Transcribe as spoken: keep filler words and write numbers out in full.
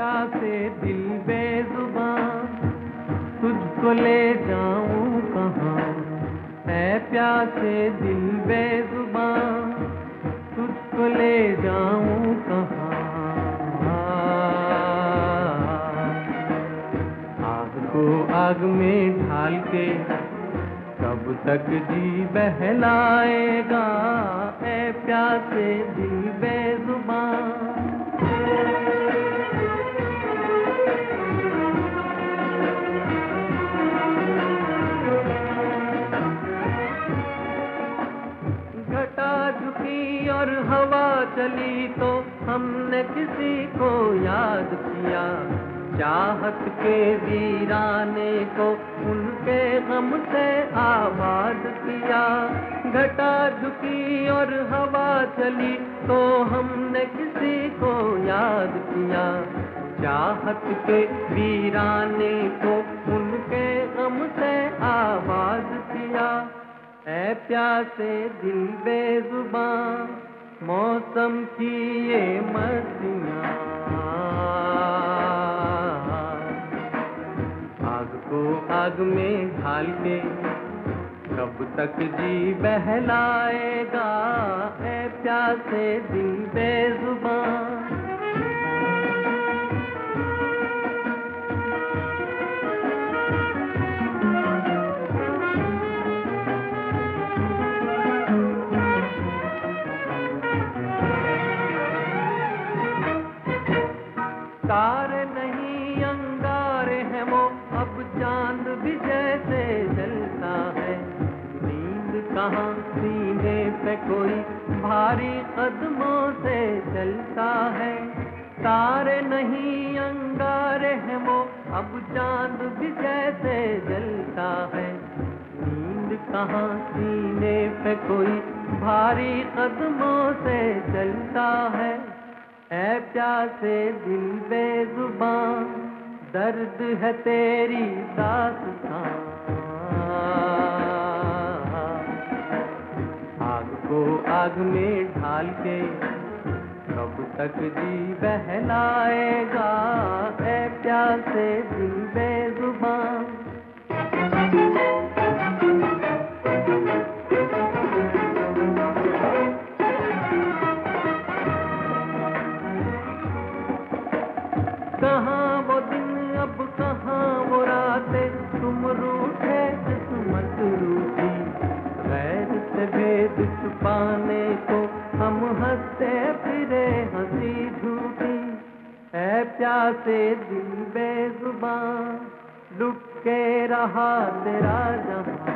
प्यासे दिल बेजुबान, तुझको ले जाऊं कहाँ, है प्यासे दिल बेजुबान, तुझको ले जाऊं कहाँ। आग को आग में ढाल के कब तक जी बहलाएगा, है प्यासे दिल बेजुबान। घटा झुकी और हवा चली तो हमने किसी को याद किया, चाहत के वीराने को उनके गम से आबाद किया। घटा झुकी और हवा चली तो हमने किसी को याद किया, चाहत के वीराने को उनके गम से आबाद किया। ऐ प्यासे दिल बेजुबान, मौसम की ये मस्तियाँ, आग को आग में ढाल के कब तक जी बहलाएगा, ऐ प्यासे दिल बेजुबान। तारे नहीं अंगारे हैं वो, अब चांद भी जैसे जलता है। नींद कहाँ सीने पे कोई भारी कदमों से चलता है। तारे नहीं अंगारे हैं वो, अब चांद भी जैसे जलता है। नींद कहाँ सीने पे कोई भारी कदमों से चलता है। ऐ प्यासे दिल बेजुबान, दर्द है तेरी दास्तां, आग को आग में ढाल के कब तक जी बहलाएगा, ऐ प्यासे दिल बेजुबान। कहाँ वो दिन अब कहाँ वो रातें, तुम रूठे किस्मत रूठी। गैर से भेद छुपाने को हम हंसते फिरे हंसी झूठी। ऐ प्यासे दिल बेजुबान, लुट के रहा तेरा जहां,